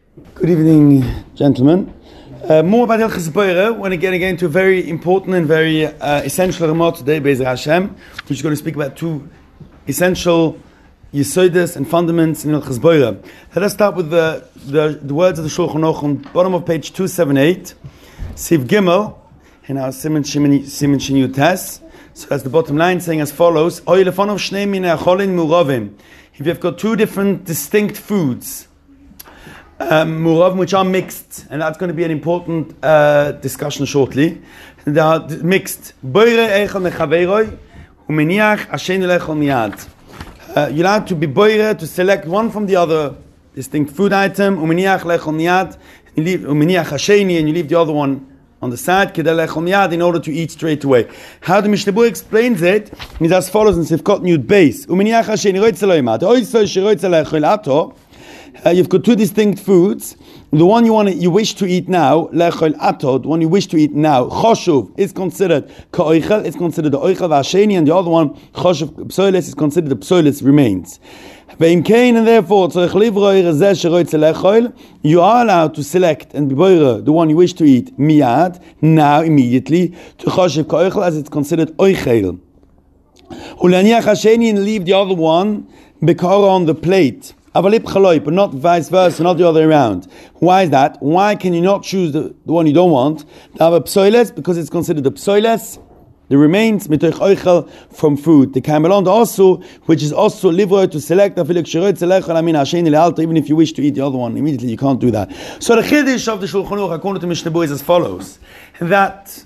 Good evening, gentlemen. More about Hilchos Boira. We're going to get again to a very important and very essential Ramah today, Be'ezer Hashem, which is going to speak about two essential Yesodis and fundaments in Hilchos Boira. Let us start with the words of the Shulchan Aruch on the bottom of page 278, Siv Gimel, in our Siman Shin Yutes. So that's the bottom line, saying as follows: If you've got two different distinct foods, Murav, which are mixed, and that's going to be an important discussion shortly. They are mixed. You're allowed to be boire, to select one from the other distinct food item, and you leave the other one on the side, in order to eat straight away. How the Mishnah Berurah explains it is as follows in Sivkot Yud Beis. You've got two distinct foods. The one you wish to eat now, lechol atod, the one you wish to eat now, choshuv, is considered ka'oichel, it's considered the oichel v'asheni, and the other one, choshuv psoiles, is considered the psoiles remains. And therefore, you are allowed to select and be boire the one you wish to eat miyad, now, immediately, to choshuv ka'oichel, as it's considered oichel. And leave the other one, bekara, on the plate. But not vice versa, not the other way around. Why is that? Why can you not choose the one you don't want? Because it's considered the psoiles, the remains, from food. The kamelon also, which is also livro to select, even if you wish to eat the other one, immediately you can't do that. So the chiddush of the Shulchan Aruch, according to Mishnah Berurah, is as follows: that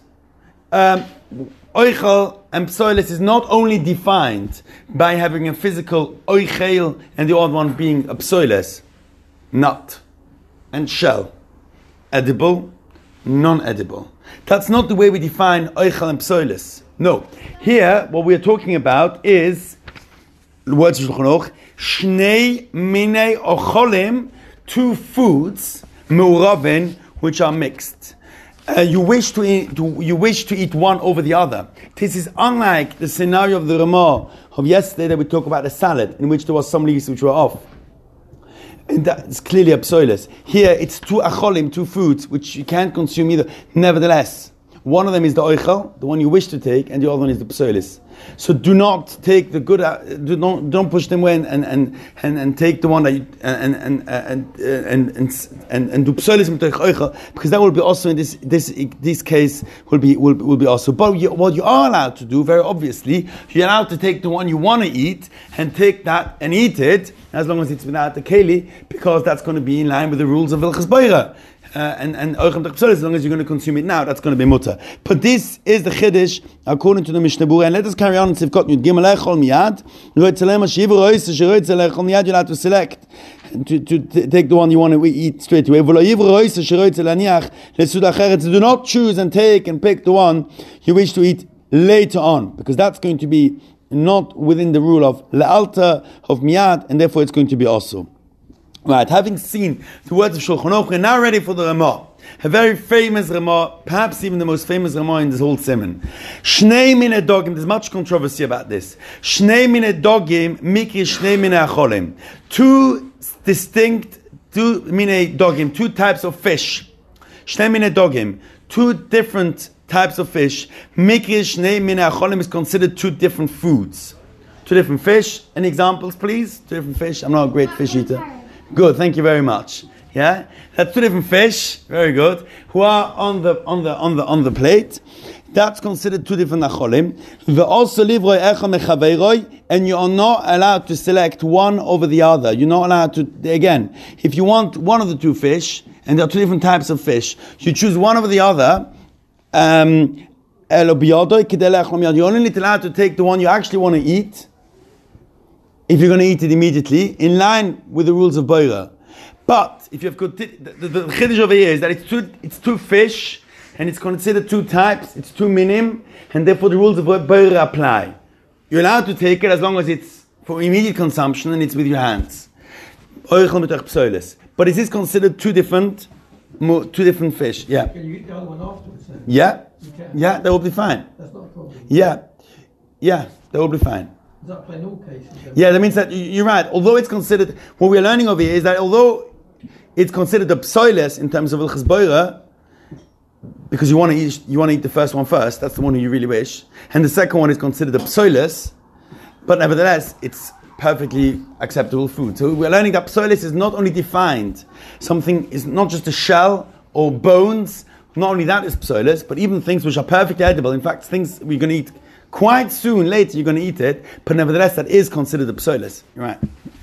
oichel and psoiles is not only defined by having a physical oichel and the other one being a psoiles, nut and shell, edible, non-edible. That's not the way we define oichel and psoiles. No. Here, what we are talking about is the words of Shulchan Aruch, shnei minei ocholim, two foods, me'uravin, which are mixed. You wish to eat one over the other. This is unlike the scenario of the Ramah of yesterday that we talked about the salad, in which there was some leaves which were off. And that's clearly a psoiles. Here it's two acholim, two foods, which you can't consume either. Nevertheless, one of them is the oichel, the one you wish to take, and the other one is the psoiles. So do not take the good. Don't push them away and take the one that you, and do psoiles with oichel, because that will be also in this case will be also. But what you are allowed to do, very obviously, you're allowed to take the one you want to eat and take that and eat it, as long as it's without the keli, because that's going to be in line with the rules of Hilchos Boira. And as long as you're going to consume it now, that's going to be mutter. But this is the chiddush according to the Mishnah Berurah. And let us carry on in Sivkot Yud Gimel Echol Miyad. You're allowed to select to take the one you want to eat straight away. Do not choose and take and pick the one you wish to eat later on, because that's going to be not within the rule of le'alta, of miyad, and therefore it's going to be also. Right, having seen the words of Shulchan Aruch, we're now ready for the Ramah. A very famous Ramah, perhaps even the most famous Ramah in this whole Siman. Shnei mine dogim, there's much controversy about this. Shnei mine dogim, mikri shnei mine acholim. Two mine dogim, two types of fish. Shnei mine dogim, two different types of fish. Mikri shnei mine acholim is considered two different foods. Two different fish. Any examples, please? Two different fish. I'm not a great fish eater. Good, thank you very much. Yeah, that's two different fish. Very good. Who are on the plate. That's considered two different acholim. And you are not allowed to select one over the other. You're not allowed to. Again, if you want one of the two fish, and there are two different types of fish, you choose one over the other. You're only allowed to take the one you actually want to eat, if you're going to eat it immediately, in line with the rules of Boira. But if you've got the chiddush over here is that it's two fish, and it's considered two types, it's two minim, and therefore the rules of Boira apply. You're allowed to take it as long as it's for immediate consumption and it's with your hands. But is this considered two different fish? Yeah. Can you eat the other one afterwards then? Yeah. You can. Yeah, that will be fine. That's not a problem. Yeah, that will be fine. Does that apply in all cases? Yeah, that means that you're right. Although it's considered, what we're learning over here is that although it's considered a psoiles in terms of Ilchas Boira, because you want to eat the first one first. That's the one you really wish, and the second one is considered a psoiles, but nevertheless it's perfectly acceptable food. So we're learning that psoiles is not only defined. Something is not just a shell or bones. Not only that is psoiles, but even things which are perfectly edible. In fact, things we're going to eat quite soon. Later, you're going to eat it, but nevertheless, that is considered a psoiles. Right.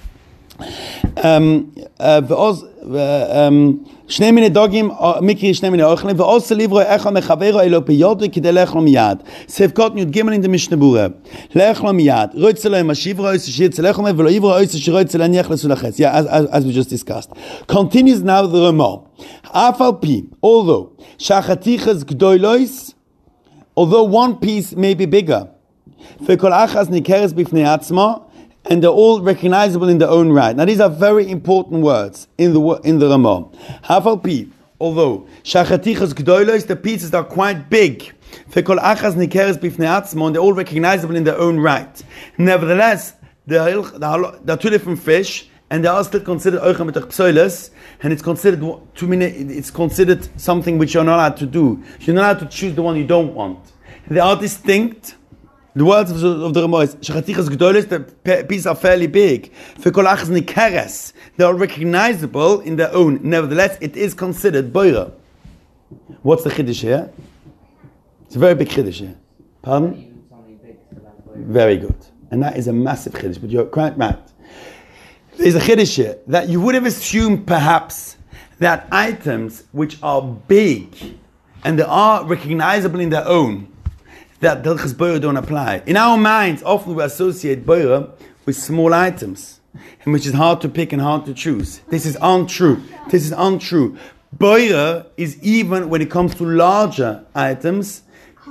שני מיני דוגים, מקרי שני מיני אוכלים, ועושה ליברו אחד מחברו אלו ביודו כדי לאכלו מיד. סבקות מיוד גימל in the Mishnah Berurah. לאכלו מיד. רוצה לו עם השיברו, עושה שירצה לאכלו מיד, ולא עברו, עושה שרוצה להניח לסו לחץ. Yeah, as we just discussed. Continues now the Ramah. אף על פי, although, שהחתיכס גדולויס, although one piece may be bigger, וכל אחס ניכרס בפני עצמו, and they're all recognizable in their own right. Now these are very important words in the Ramah. Hafal pi, although shachatichas gdolos, the pieces are quite big. Fekol achas nikeres bifnei atzmo, and they're all recognizable in their own right. Nevertheless, there are two different fish, and they are still considered oichem b'tach psoiles, and it's considered something which you're not allowed to do. You're not allowed to choose the one you don't want. They are distinct. The words of the Ramah is Shachatichas Gdolis, the pieces are fairly big. Fekol achas nikeres, they are recognizable in their own. Nevertheless, it is considered boira. What's the chiddush here? It's a very big chiddush here. Pardon? Very good. And that is a massive chiddush, but you're quite right. There's a chiddush here that you would have assumed perhaps that items which are big and they are recognizable in their own, that the Hilchas Boira don't apply. In our minds, often we associate Boira with small items, and which is hard to pick and hard to choose. This is untrue. Boira is even when it comes to larger items.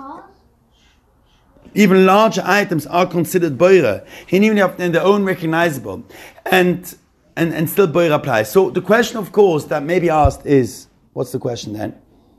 Even larger items are considered Boira, and even if they're their own recognizable, and still Boira applies. So the question, of course, that may be asked is, what's the question then?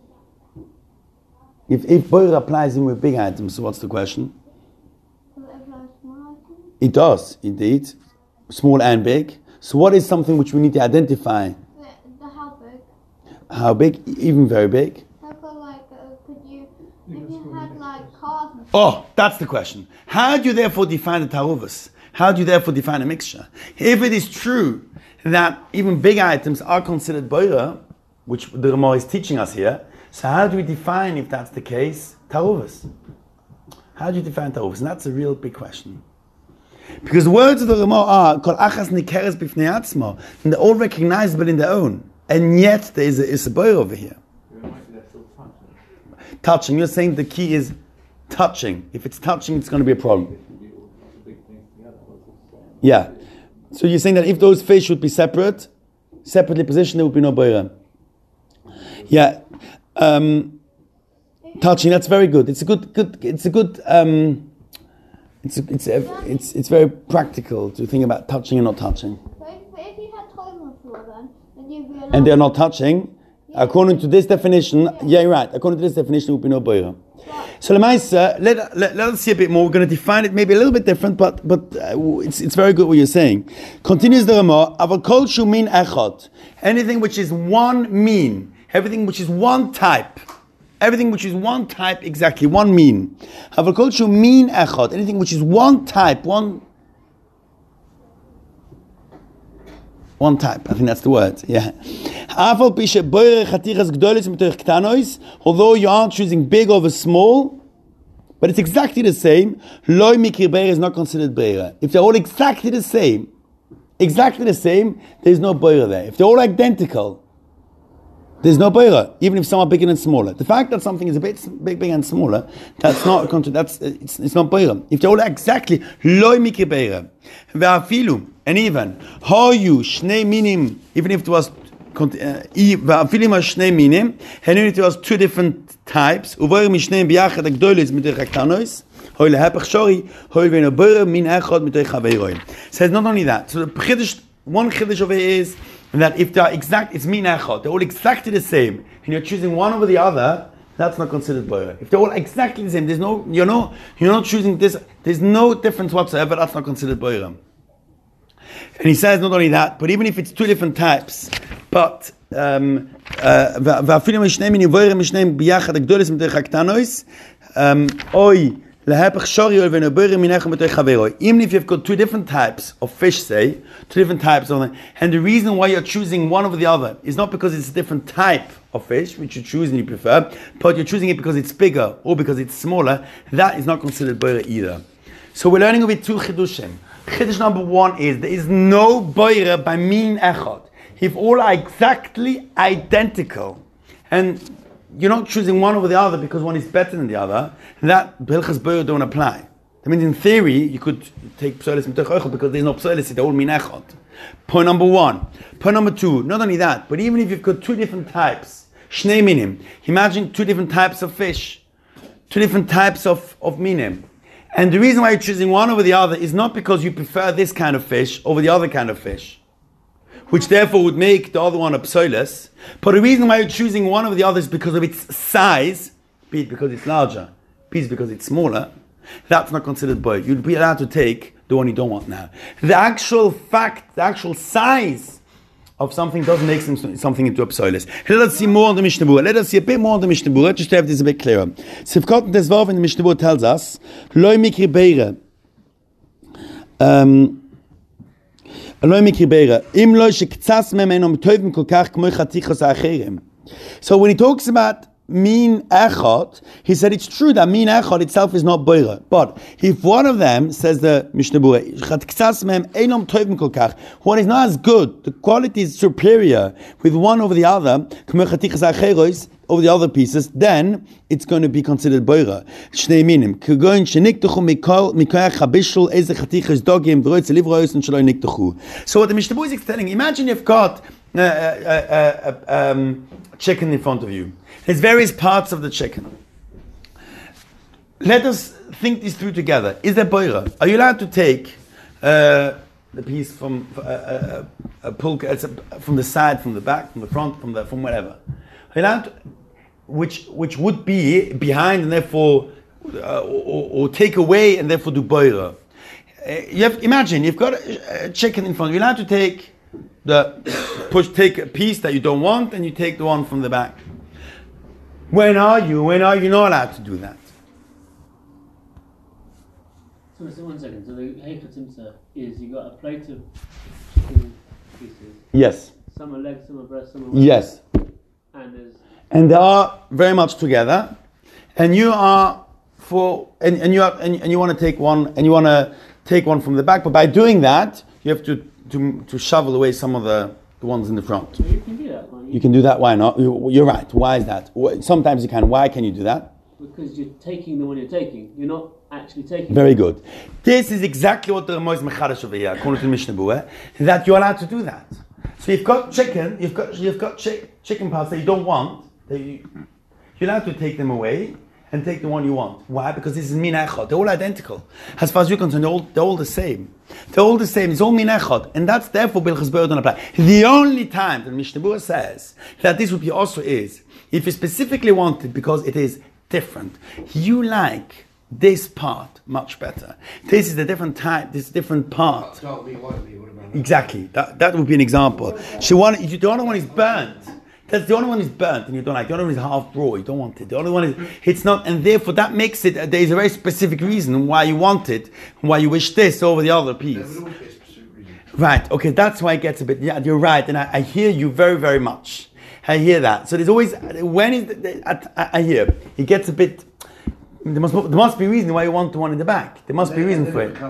If Boira applies in with big items, so what's the question? Does it apply to small items? It does, indeed. Small and big. So what is something which we need to identify? The how big? How big? Even very big. How about could you, if you had cars and Oh, that's the question. How do you therefore define the taruvas? How do you therefore define a mixture? If it is true that even big items are considered Boira, which the Ramah is teaching us here, so how do we define, if that's the case, taruvas? How do you define taruvas? And that's a real big question. Because the words of the Ramah are kol achas nikeres bifnei atzmo, and they're all recognizable in their own, and yet there is a boy over here. Touching. You're saying the key is touching. If it's touching, it's going to be a problem. Yeah. So you're saying that if those fish would be separately positioned, there would be no boira. Yeah. Touching, that's very good. It's very practical to think about touching and not touching. but if you had toys on the floor then you'd be allowed. And they're not touching. According to this definition, yeah, you're right. According to this definition, it would be no boira. So Lemaisa, let us see a bit more. We're going to define it maybe a little bit different, but it's very good what you're saying. Continues the Ramah, Aval kol shu min echad. Anything which is one mean, everything which is one type. Everything which is one type, exactly, one mean. Aval kol shu min echad. Anything which is one type, one type. I think that's the word. Yeah. Although you aren't choosing big over small, but it's exactly the same. Loi mikir beira is not considered beira. If they're all exactly the same, there's no beira there. If they're all identical, there's no beira, even if some are bigger and smaller. The fact that something is a bit big and smaller, it's not beira. If they're all exactly loi mikir beira, ve'afilu, and even hoyu shnei minim, even if it was ve'afilim and if it was two different types, uvorim mishneim biyachad agdolis mit rechtanos, hoy lehepach shori, hoy ve'no beira min echad mit chaveiroi. Says not only that. So the one chiddush over here is that if they are exact, it's min echad. They're all exactly the same, and you're choosing one over the other. That's not considered boira. If they're all exactly the same, you're not choosing this. There's no difference whatsoever. That's not considered boira. And he says not only that, but even if it's two different types, but ואפילו משניהם מניבוירים משניהם ביחד הגדולס מתוך הקטנויס, אוי להפך שורי ונבוירים מנחם בתוך חברו. Even if you've got two different types of fish, say, two different types of them, and the reason why you're choosing one over the other is not because it's a different type of fish, which you choose and you prefer, but you're choosing it because it's bigger or because it's smaller, that is not considered boira either. So we're learning with two chidushim. Chidush number one is there is no boira by min echad. If all are exactly identical, and you're not choosing one over the other because one is better than the other, that Bilchas Boyer don't apply. That means in theory, you could take Psolis Mitoch Oichel because there's no Psolis, it's all min echad. Point number one. Point number two, not only that, but even if you've got two different types, Shnei minim, imagine two different types of fish, two different types of minim. And the reason why you're choosing one over the other is not because you prefer this kind of fish over the other kind of fish, which therefore would make the other one a psoilus. But the reason why you're choosing one over the other is because of its size, be it because it's larger, be it because it's smaller. That's not considered boy. You'd be allowed to take the one you don't want now. The actual fact, the actual size of something doesn't make something into a psoilus. Let us see more on the Mishnah Berurah. Let us see a bit more on the Mishnah Berurah, just to have this a bit clearer. Sivkot Tesvav in the Mishnah Berurah tells us, Loi mikri beira. So when he talks about min echad, he said it's true that min echad itself is not boira. But if one of them, says the Mishnah Berurah, one is not as good, the quality is superior with one over the other, over the other pieces, then it's going to be considered boira. Shnei minim. So what the Mishnah Berurah is telling, imagine you've got chicken in front of you. There's various parts of the chicken. Let us think these through together. Is there boira? Are you allowed to take the piece from from the side, from the back, from the front, from whatever? Are you allowed to, which would be behind and therefore or take away and therefore do boira? Imagine you've got a chicken in front of you. You're allowed to take take a piece that you don't want and you take the one from the back. When are you not allowed to do that? So 1 second. So the Heichot Simsa is you got a plate of chicken pieces. Yes. Some are legs, some are breast, some are yes. And they are very much together, and you are and you want to take one, and you want to take one from the back, but by doing that, you have to shovel away some of the ones in the front. Well, you can do that. You can do that. Why not? You're right. Why is that? Sometimes you can. Why can you do that? Because you're taking the one you're taking. You're not actually taking. Very good. This is exactly what the Ramo is mechadash over here, according to the Mishnah Berurah, that you're allowed to do that. So you've got chicken. You've got chicken parts that you don't want. You're allowed to take them away and take the one you want. Why? Because this is min echad. They're all identical. As far as you're concerned, they're all the same. They're all the same. It's all min echad. And that's therefore Bilchas Boyer don't apply. The only time that Mishnah Berurah says that this would be also is if you specifically want it because it is different. You like this part much better. This is a different type, this different part. Exactly. That would be an example. The other one is burnt. That's the only one is burnt and you don't like. The other one is half raw, you don't want it. The other one is, it's not, and therefore that makes it, there is a very specific reason why you want it, why you wish this over the other piece. Right, okay, that's why it gets a bit, yeah, you're right, and I hear you very, very much. I hear that. So there's always, I hear, it gets a bit, there must be a reason why you want the one in the back. There must be a reason for it.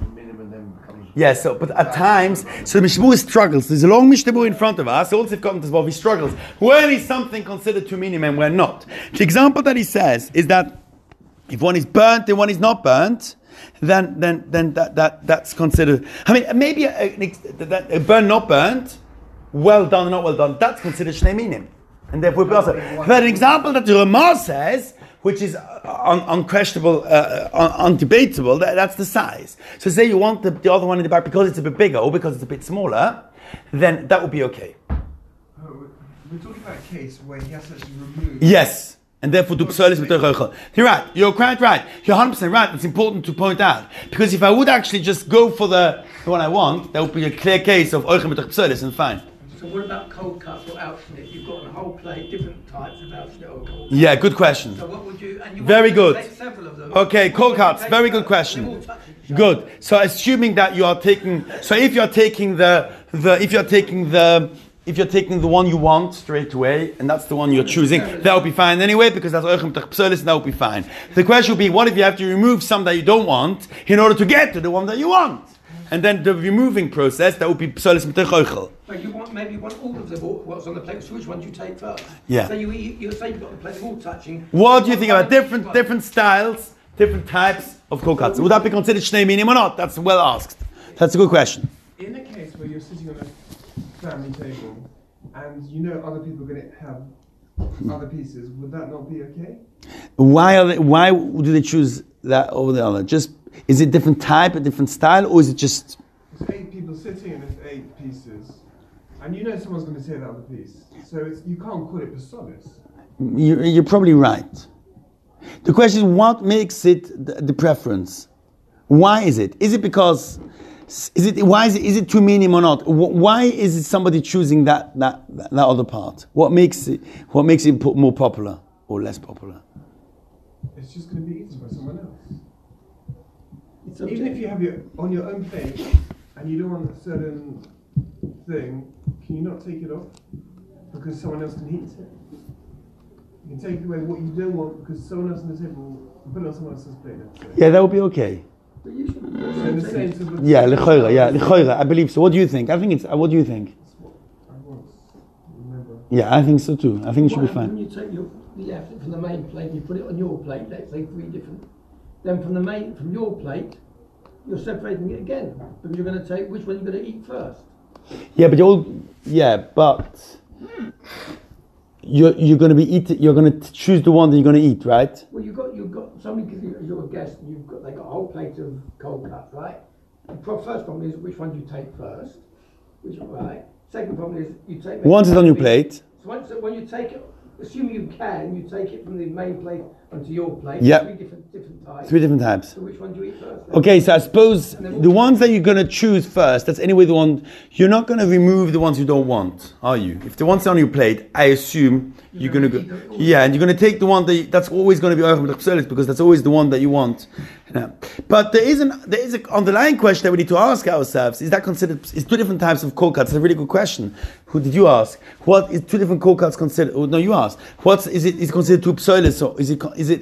Yes, so, but at times, so the Mishnah Berurah struggles. There's a long Mishnah Berurah in front of us. Also, he struggles. When is something considered two minim and when not? The example that he says is that if one is burnt and one is not burnt, then that's considered. I mean, maybe a burnt, not burnt, well done, not well done. That's considered shnei minim, and therefore we also. But an example that the Ramah says, which is unquestionable, undebatable, that's the size. So say you want the other one in the back because it's a bit bigger or because it's a bit smaller, then that would be okay. We're talking about a case where he has to actually remove... Yes, and therefore do psolis b'toich oichel. You're right, you're quite right. You're 100% right, it's important to point out. Because if I would actually just go for the one I want, that would be a clear case of oichel b'toich psolis and fine. So what about cold cuts or Outschnitt? You've got a whole plate, different types of Outschnitt or cold cuts. Yeah, good question. So what would you... And you Very want to good. take several of them. Okay, cold What would you cuts. take Very good first? question. They're all touching each other. Good. So assuming that you are taking, so if you're taking the one you want straight away, and that's the one you're choosing, that will be fine anyway, because that's Oichem Tech Psolis, and that will be fine. The question will be, what if you have to remove some that you don't want in order to get to the one that you want? And then the removing process, that would be Psolis M'tech Oichel. But maybe you want all of them, what's on the plate, so which one do you take first? Yeah. So you say you've got the plate, they're all touching. What do you think about different styles, different types of cold cuts? Would that be considered Shnei Minim or not? That's well asked. That's a good question. In a case where you're sitting on a family table and you know other people are going to have other pieces, would that not be okay? Why do they choose that over the other? Just, is it different type, a different style, or is it just... There's 8 people sitting and there's 8 pieces, and you know someone's going to take the other piece, so you can't call it Psolis. You're probably right. The question is, what makes it the preference? Why is it? Is it because... Is it too minim or not? Why is it somebody choosing that other part? What makes it more popular or less popular? It's just going to be eaten by someone else. It's Even if you have on your own plate and you don't want a certain thing, can you not take it off because someone else can eat it? You can take away what you don't want because someone else on the table will put it on someone else's plate. Let's say. Yeah, that would be okay. But you should So in the same sort of- Yeah, l'choira, I believe so. What do you think? I think it's. What do you think? I once remember. Yeah, I think so too. I think it should be fine. When you take it from the main plate, you put it on your plate, let's say 3 different. Then from your plate, you're separating it again. Because you're going to take, which one you're going to eat first? Yeah, but you're going to be eating. You're going to choose the one that you're going to eat, right? Well, you've got somebody, because you're a guest, and they got a whole plate of cold cuts, right? The first problem is which one do you take first? Right? Second problem is you take... Once it's on your plate. So when you take it, assuming you take it from the main plate onto your plate. Yep. 3 different types. 3 different types. So which one do you eat first? Okay, so I suppose the ones that you're going to choose first, that's anyway the one, you're not going to remove the ones you don't want, are you? If the one's on your plate, I assume you're going to go, yeah, and you're going to take the one that's always going to be Oichem Tech Psolis because that's always the one that you want. Yeah. But there is an underlying question that we need to ask ourselves. Is that considered, is 2 different types of cold cuts? That's a really good question. Who did you ask? What is 2 different cold cuts considered? Oh, no, you asked. Is it considered 2 psolis or is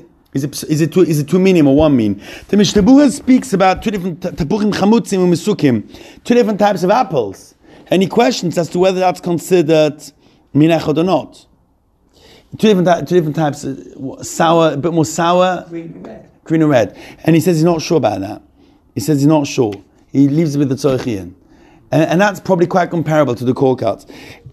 it 2 minim or 1 min? The Mishnah Berurah speaks about 2 different tapuchim chamutzim and mesukim, 2 different types of apples, and he questions as to whether that's considered minachod or not. 2 different types, sour, a bit more sour, green and red, and he says he's not sure about that. He says he's not sure. He leaves it with the tzorchian, and that's probably quite comparable to the cold cuts.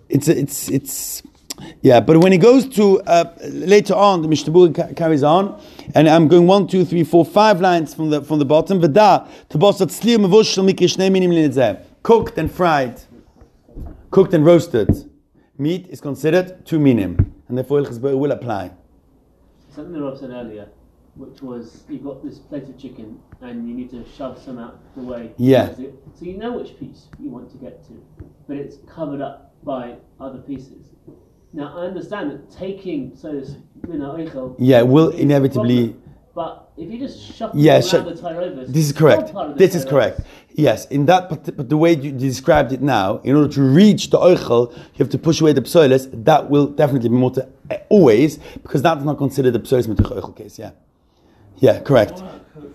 It's. Yeah, but when he goes to later on, the Mishnah Berurah carries on, and I'm going 1, 2, 3, 4, 5 lines from the bottom. V'da tebosat tzlir mevushel mikishnei minim linedzeh. Cooked and fried, cooked and roasted meat is considered 2 minim, and therefore Hilchos Berurah will apply. Something that Rob said earlier, which was you've got this plate of chicken and you need to shove some out the way. Yeah. So you know which piece you want to get to, but it's covered up by other pieces. Now I understand that taking this will inevitably. But if you just shuffle Yeah, around the tyrovus, this is correct. This is correct. Yes, in that, but the way you described it now, in order to reach the oichel, you have to push away the psolis. That will definitely be more always, because that's not considered the psolis mitich oichel case. Yeah, correct.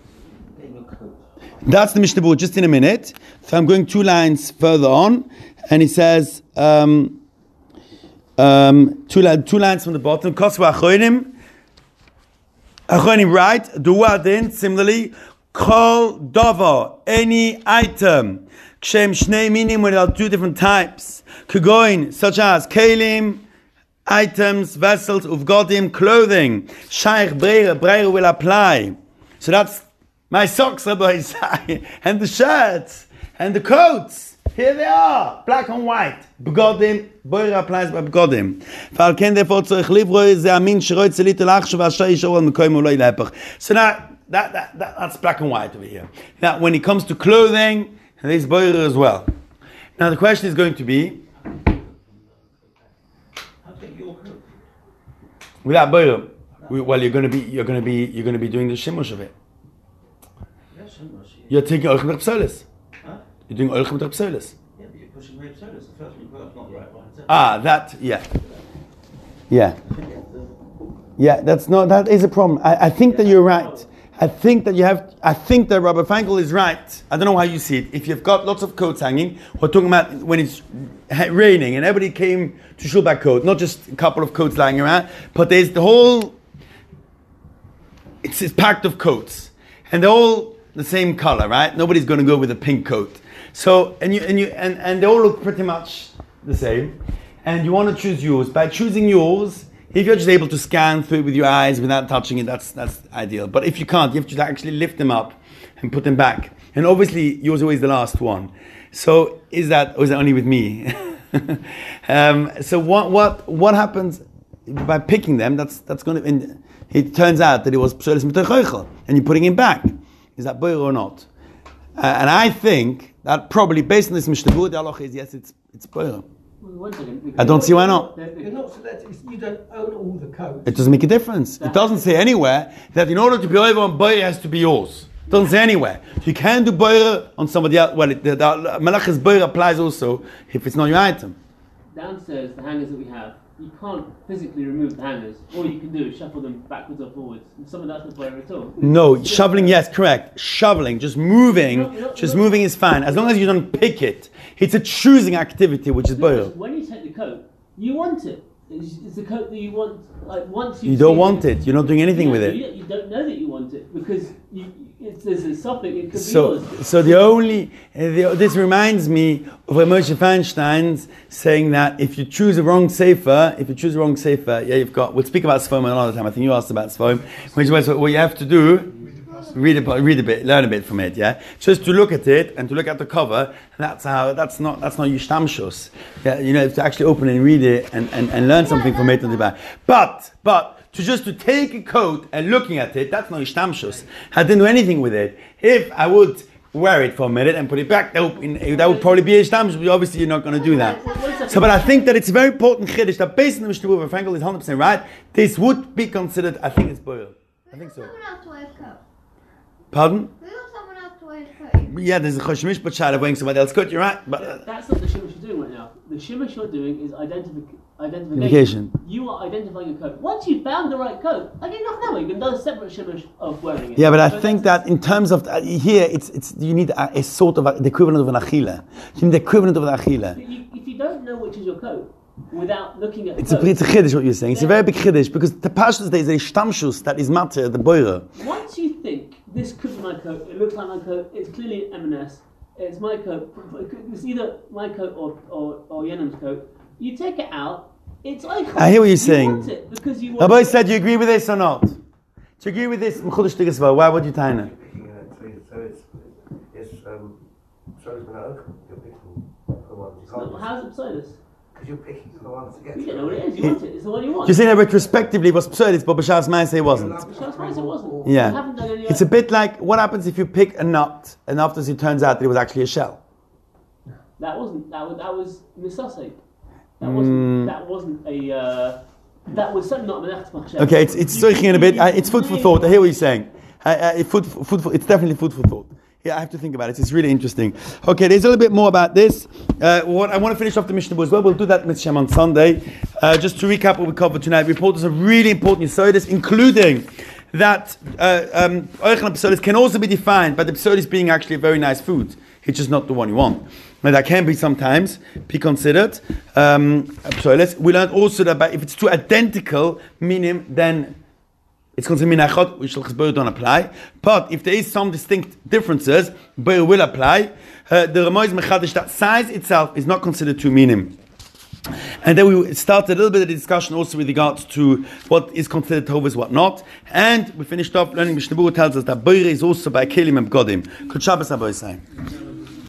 That's the Mishnah Berurah. Just in a minute, so I'm going 2 lines further on, and he says 2 lines from the bottom. Kosva Achronim. Achronim write, Duadin, similarly, Kol Dovo, any item, Kshem Shnei Minim, when there are 2 different types, Kugoin, such as Kalim, items, vessels, Uvgodim, clothing, Shaykh Breire will apply. So that's my socks, Rabbi Isai, and the shirts, and the coats. Here they are, black and white. B'godim, Boyer applies by B'godim. V'al ken therefore tzorich livroi ze amin shiroi tzelit elachshav asher yishor al mekoim uloi lepach. So now, that's black and white over here. Now, when it comes to clothing, there's Boyer as well. Now the question is going to be, your coat. Without boiler, well, you're going to be doing the shimush of it. Yes, Shimush. You're taking oich mit psolis. Huh? You're doing oich mit psolis. Yeah, but you're pushing away psolis. The first one you put up's not the right one. Is it? That, yeah. That is a problem. I think that you're right. I think that Rabbi Frankel is right. I don't know how you see it. If you've got lots of coats hanging, we're talking about when it's raining and everybody came to shul by coat, not just a couple of coats lying around, but there's the whole, it's packed of coats. And they're all the same color, right? Nobody's going to go with a pink coat. So, and they all look pretty much the same. And you want to choose yours. By choosing yours, if you're just able to scan through it with your eyes without touching it, that's ideal. But if you can't, you have to actually lift them up and put them back. And obviously, yours is always the last one. So is that only with me? So what happens by picking them? That's going to. It turns out that it was psolis mitochoichel, and you're putting it back. Is that boir or not? And I think that probably based on this Mishnah Berurah, the halacha is yes, it's boir. I don't see why not. You're not selected. You don't own all the codes. It doesn't make a difference. It doesn't say anywhere that in order to be over on boir, it has to be yours. It doesn't say anywhere. You can do boir on somebody else. Well, the malachas boir applies also if it's not your item. Downstairs, the hangers that we have, you can't physically remove the hangers. All you can do is shuffle them backwards or forwards. Some of that's not boir at all. No, shoveling, yes, correct. Shoveling, just moving, moving is fine. As long as you don't pick it. It's a choosing activity, which is boir. When you take the coat, you want it. It's the coat that you want. Like once you don't want it. You're not doing anything with it. You don't know that you want it because there's a suffix. It could be So yours. this reminds me of Moshe Feinstein's saying that if you choose a wrong sefer, you've got. We'll speak about Sfom another time. I think you asked about Sfom. Which was what you have to do. Read a bit, learn a bit from it, yeah. Just to look at it and to look at the cover. That's not yishtamshus. Yeah, you know, to actually open and read it and learn something from it on the back. But to take a coat and looking at it, that's not yishtamshus. I didn't do anything with it. If I would wear it for a minute and put it back, that would probably be yishtamshus. But obviously, you're not going to do that. So, but I think that it's a very important chiddush that based on the Mishnah Berurah, Frankel is 100% right. This would be considered. I think it's boil. I think so. Someone else to wear a coat. Pardon? We want someone else to wear a coat. Yeah, there's a choshmish but child of wearing somebody else's coat. You're right, but that's not the shimush you're doing right now. The shimush you're doing is identification. Indication. You are identifying a coat. Once you've found the right coat, I do not know. You can do a separate shimush of wearing it. Yeah, but I think that in terms of here, it's you need a sort of the equivalent of an achila. You need the equivalent of an achila. If you don't know which is your coat, without looking at it's a chiddush what you're saying. It's a very big chiddush because the pashtus there is a shtamshus that is matter the boirer. Once you think this could be my coat, it looks like my coat, it's clearly M&S, it's my coat, it's either my coat or Yenam's coat, you take it out, it's icon. I hear what you're saying. Want it because you want Rabbi it. said, do you agree with this or not? Do you agree with this? Why would you tie it? It's Psolis Mitochoichel. You're picking the ones you can't. How's it Psolis? Because you're picking the ones to get. You don't know what it is, you want it, it's the one you want. You're saying that retrospectively it was psolis, but B'Shas Ma'aseh it wasn't. B'Shas Ma'aseh wasn't. Yeah. You haven't done any It's a bit like what happens if you pick a nut and afterwards it turns out that it was actually a shell. That was misasek. That wasn't a. That was certainly not an echtzmach. Okay, it's searching in a bit. It's food for thought. I hear what you're saying. It's definitely food for thought. Yeah, I have to think about it. It's really interesting. Okay, there's a little bit more about this. What I want to finish off the Mishnah Berurah as well. We'll do that with Shem on Sunday. Just to recap what we covered tonight, we reported some really important yisodos, including that oichel and psolis can also be defined by the psolis being actually a very nice food. It's just not the one you want. Now that can be sometimes be considered psolis. We learned also that if it's two identical minim, then it's considered minachot, which boir don't apply. But if there is some distinct differences, boir will apply. The Ramois mechadish that size itself is not considered two minim. And then we started a little bit of the discussion also with regards to what is considered tovas, what not. And we finished off learning Mishnah Berurah tells us that boir is also by kelim and godim. Good Shabbos, Abba Yisrael.